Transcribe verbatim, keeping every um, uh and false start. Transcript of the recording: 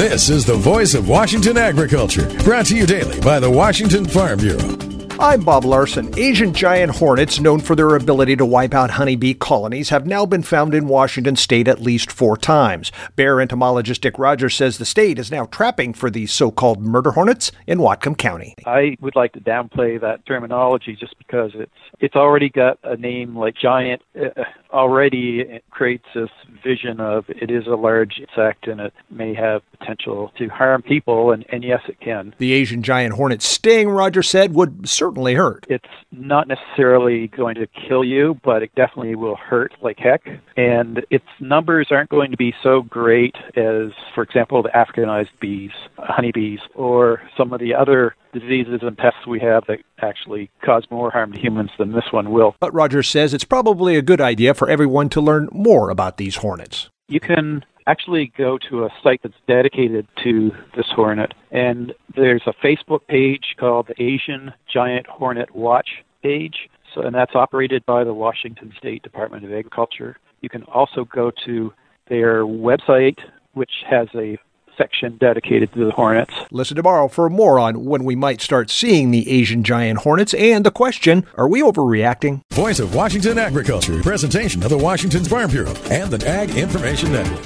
This is the voice of Washington agriculture, brought to you daily by the Washington Farm Bureau. I'm Bob Larson. Asian giant hornets, known for their ability to wipe out honeybee colonies, have now been found in Washington state at least four times. Bear entomologist Dick Rogers says the state is now trapping for these so-called murder hornets in Whatcom County. I would like to downplay that terminology just because it's it's already got a name like giant. Uh, already it creates this vision of it is a large insect and it may have potential to harm people, and, and yes, it can. The Asian giant hornet sting, Rogers said, would certainly hurt. It's not necessarily going to kill you, but it definitely will hurt like heck. And its numbers aren't going to be so great as, for example, the Africanized bees, honeybees, or some of the other diseases and pests we have that actually cause more harm to humans than this one will. But Rogers says it's probably a good idea for everyone to learn more about these hornets. You can actually go to a site that's dedicated to this hornet, and there's a Facebook page called the Asian Giant Hornet Watch page, so, and that's operated by the Washington State Department of Agriculture. You can also go to their website, which has a section dedicated to the hornets. Listen tomorrow for more on when we might start seeing the Asian giant hornets and the question, are we overreacting? Voice of Washington agriculture, presentation of the Washington Farm Bureau and the Ag Information Network.